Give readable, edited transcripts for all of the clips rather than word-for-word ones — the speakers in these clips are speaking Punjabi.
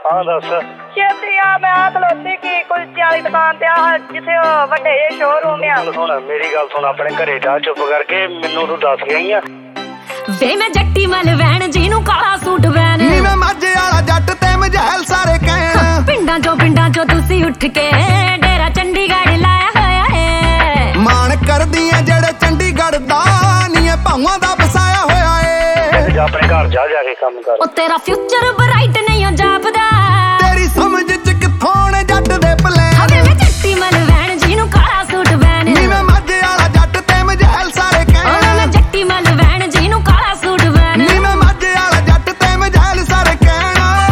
ਹਾਂ ਦੱਸ। ਛੇਤੀ ਆ, ਮੈਂ ਖਲੋਤੀ ਕੀ ਕੁਲਚੇ ਵਾਲੀ ਦੁਕਾਨ ਤੇ ਆ ਜਿੱਥੇ ਉਹ ਵੱਡੇ ਜਿਹੇ ਸ਼ੋਰੂਮ ਆ। ਸੁਣ ਮੇਰੀ ਗੱਲ ਸੁਣ, ਆਪਣੇ ਘਰੇ ਜਾ ਚੁੱਪ ਕਰਕੇ, ਮੈਨੂੰ ਤੂੰ ਦੱਸ ਗਈ ਆ ਵੇ ਮੈਂ ਜੱਟੀ ਮਲ ਵੈਣ ਜਿਹਨੂੰ ਕਾਲਾ ਸੂਟ ਵੈਣ ਨੀ ਮੈਂ ਮਾਝੇ ਵਾਲਾ ਜੱਟ ਤੇ ਮਜੈਲ ਸਾਰੇ ਕਹਿਣ ਪਿੰਡਾਂ ਚੋਂ ਤੁਸੀਂ ਉੱਠ ਕੇ ਡੇਰਾ ਚੰਡੀਗੜ੍ਹ ਲਾਇਆ ਹੋਇਆ ਏ। ਮਾਣ ਕਰਦੀਆਂ ਜਿਹੜੇ ਚੰਡੀਗੜ੍ਹ ਦਾ ਨੀ ਇਹ ਭਾਵਾਂ ਦਾ ਵਸਾਇਆ ਹੋਇਆ ਏ। ਜਾ ਆਪਣੇ ਘਰ ਜਾ ਕੇ ਕੰਮ ਕਰ। ਉਹ ਤੇਰਾ ਫਿਊਚਰ ਬ੍ਰਾਈਟ ਨਹੀਂ ਹੋ ਜਾਪਦਾ, ਤੇਰੀ ਸਮਝ ਚ ਕਿੱਥੋਂ ਨੇ ਜੱਟ ਦੇ ਪਲਾਨ। ਵੇ ਮੈਂ ਜੱਟੀ ਮਲ ਵੈਣ ਜਿਹਨੂੰ ਕਾਲਾ ਸੂਟ ਵੈਣ ਨੀ ਮੈਂ ਮਾਝੇ ਵਾਲਾ ਜੱਟ ਤੇ ਮਜੈਲ ਸਾਰੇ ਕਹਿਣ ਮੈਂ ਜੱਟੀ ਮਲ ਵੈਣ ਜਿਹਨੂੰ ਕਾਲਾ ਸੂਟ ਵੈਣ ਨੀ ਮੈਂ ਮਾਝੇ ਵਾਲਾ ਜੱਟ ਤੇ ਮਜੈਲ ਸਾਰੇ ਕਹਿਣ।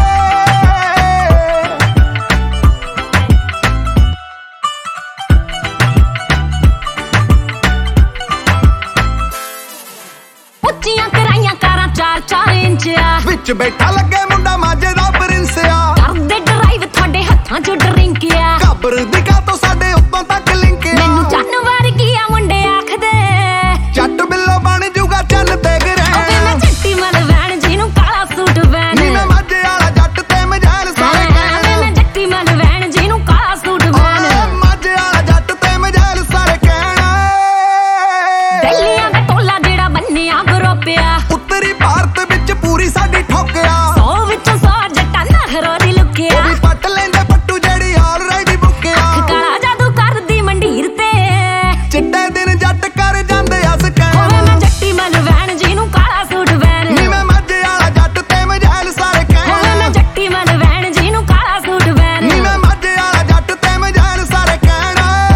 ਉੱਚੀਆਂ ਕਰਾਈਆਂ ਕਾਰਾਂ 4-4 ਇੰਚ ਆ, ਵਿੱਚ ਬੈਠਾ ਲੱਗੇ ਮੁੰਡਾ ਮਾਝੇ ਦਾ ਪ੍ਰਿੰਸ ਆ। ਕਰਦੇ ਡਰਾਈਵ ਤੁਹਾਡੇ ਹੱਥਾਂ 'ਚ ਡਰਿੰਕ ਆ, ਘੱਬਰ ਦੀ ਤੋਂ ਸਾਡੇ ਉੱਤੋਂ ਤੱਕ ਲਿੰਕ ਆ। ਮੈਨੂੰ ਜਾਨਵਰ ਕੀ ਆ ਮੁੰਡੇ ਆਖਦੇ, ਜੱਟ ਬਿੱਲੋ ਬਣ ਜੂਗਾ ਚੰਨ ਤੇ ਵੇ ਮੈਂ ਗਰੇ। ਜੱਟੀ ਮਲ ਵੈਣ ਜਿਹਨੂੰ ਕਾਲਾ ਸੂਟ ਵੈਣ ਨੀ ਮੈਂ ਮਾਝੇ ਵਾਲਾ ਜੱਟ ਤੇ ਮਜੈਲ ਸਾਰੇ ਕਹਿਣ। ਵੇ ਮੈਂ ਜੱਟੀ ਮਲ ਵੈਣ ਜਿਹਨੂੰ ਕਾਲਾ ਸੂਟ ਵੈਣ ਮਾਝੇ ਵਾਲਾ ਜੱਟ ਤੇ ਮਜੈਲ ਸਾਰੇ ਕਹਿਣ। ਦਿੱਲੀਆਂ ਦਾ ਟੋਲਾ ਜਿਹੜਾ ਬੰਨਿਆ ਗਰੋਪਿਆ, ਉੱਤਰੀ ਭਾਰਤ ਵਿੱਚ ਪੂਰੀ ਸਾਡੀ ਠੋਕਿਆ। 100 ਵਿੱਚੋਂ 100 ਜੱਟਾਂ ਨਖਰੋ ਦੀ ਲੁਕਿਆ। ਉਹ ਵੀ ਪੱਟ ਲੈਂਦੇ ਪੱਟੂ ਜਿਹੜੀ ਆਲਰੇਡੀ ਬੁੱਕਿਆ। ਕਾਲਾ ਜਾਦੂ ਕਰਦੀ ਮੰਡੀਰ ਤੇ, ਚਿੱਟੇ ਦਿਨ ਜੱਟ ਕਰ ਜਾਂਦੇ ਅਸ ਵੇ ਕਹਿਣ। ਮੈਂ ਜੱਟੀ ਮਲ ਵੈਣ ਜਿਹਨੂੰ ਕਾਲਾ ਸੂਟ ਵੈਣ ਨੀ ਮੈਂ ਮਾਝੇ ਵਾਲਾ ਜੱਟ ਤੇ ਮਜੈਲ ਸਾਰੇ ਵੇ ਮੈਂ ਕਹਿਣ। ਜੱਟੀ ਮਲ ਵੈਣ ਜਿਹਨੂੰ ਕਾਲਾ ਸੂਟ ਵੈਣ ਨੀ ਮੈਂ ਮਾਝੇ ਵਾਲਾ ਜੱਟ ਤੇ ਮਜੈਲ ਸਾਰੇ ਕਹਿਣ।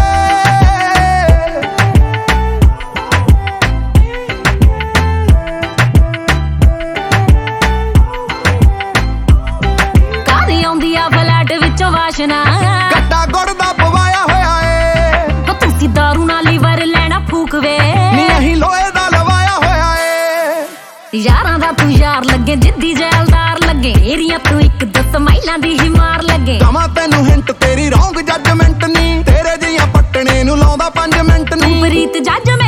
ਘਰ ਆਉਂਦੀ ਆ ਫਲੈਟ ਵਿੱਚੋਂ ਵਾਸ਼ਨਾ, ਗੱਡਾ ਗੁੜ ਦਾ ਪਵਾਇਆ ਹੋਇਆ ਏ। ਉਹ ਤੁਸੀਂ ਦਾਰੂ ਨਾਲ ਲੀਵਰ ਲੈਣਾ ਫੂਕਵੇ, ਨੀ ਅਸੀਂ ਲੋਹੇ ਦਾ ਲਵਾਇਆ ਹੋਇਆ ਏ। ਯਾਰਾਂ ਦਾ ਤੂੰ ਯਾਰ ਲੱਗੇ ਜਿੱਦੀ ਜੈਲਦਾਰ ਲੱਗੇ, ਏਰੀਆ ਤੂੰ ਇੱਕ ਦੋ ਸਮਾਈਲਾਂ ਦੀ ਹੀ ਮਾਰ ਲੱਗੇ। ਕਵਾਂ ਤੈਨੂੰ ਹਿੰਟ ਤੇਰੀ ਰੌਂਗ ਜੱਜਮੈਂਟ ਨੀ, ਤੇਰੇ ਜੀਆਂ ਪੱਟਣੇ ਨੂੰ ਲਾਉਂਦਾ 5 ਮਿੰਟ ਨੀ। ਪ੍ਰੀਤ ਜੱਜ